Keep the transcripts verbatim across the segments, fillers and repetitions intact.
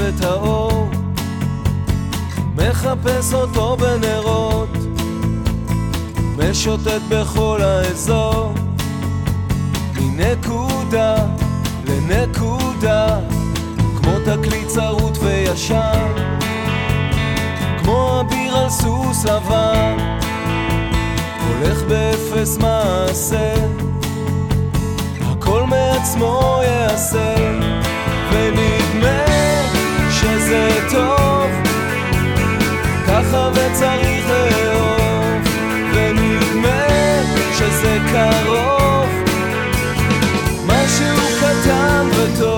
את האור, מחפש אותו בנרות, משוטט בכל האזור, מנקודה לנקודה, כמו תקליט צרוט וישר, כמו אביר על סוס לבן, הולך באפס מעשה, הכל מעצמו יעשה, ונדמה שזה טוב, ככה וצריך לאהוב, ונדמה שזה קרוב, משהו קטן וטוב.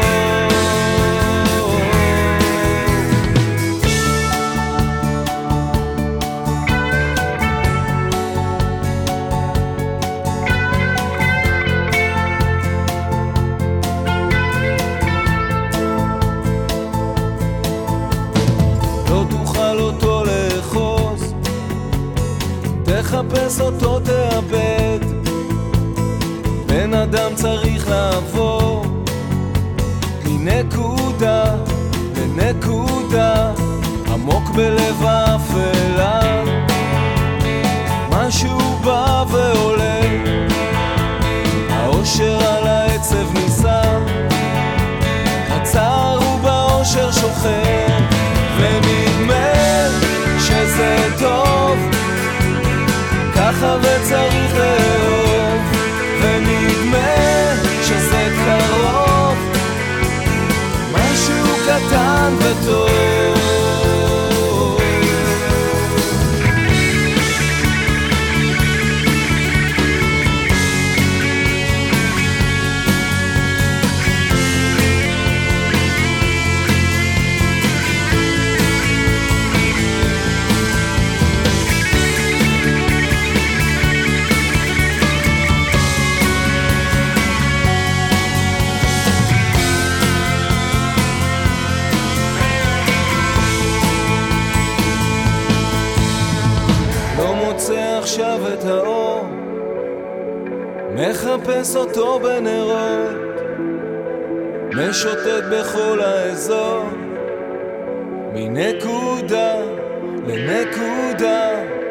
אותו לאחוז, תחפש אותו תאבד, בן אדם צריך לעבור מנקודה לנקודה, עמוק בלב האפלה, משהו בא ועולה, האושר על העצב ניסה, הצער הוא באושר שוכן, ונדמה שזה טוב, ככה וצריך לאהוב, ונדמה שזה קרוב, משהו קטן וטוב. מוצא עכשיו את האור, מחפש אותו בנרות, משוטט בכל האזור, מנקודה לנקודה,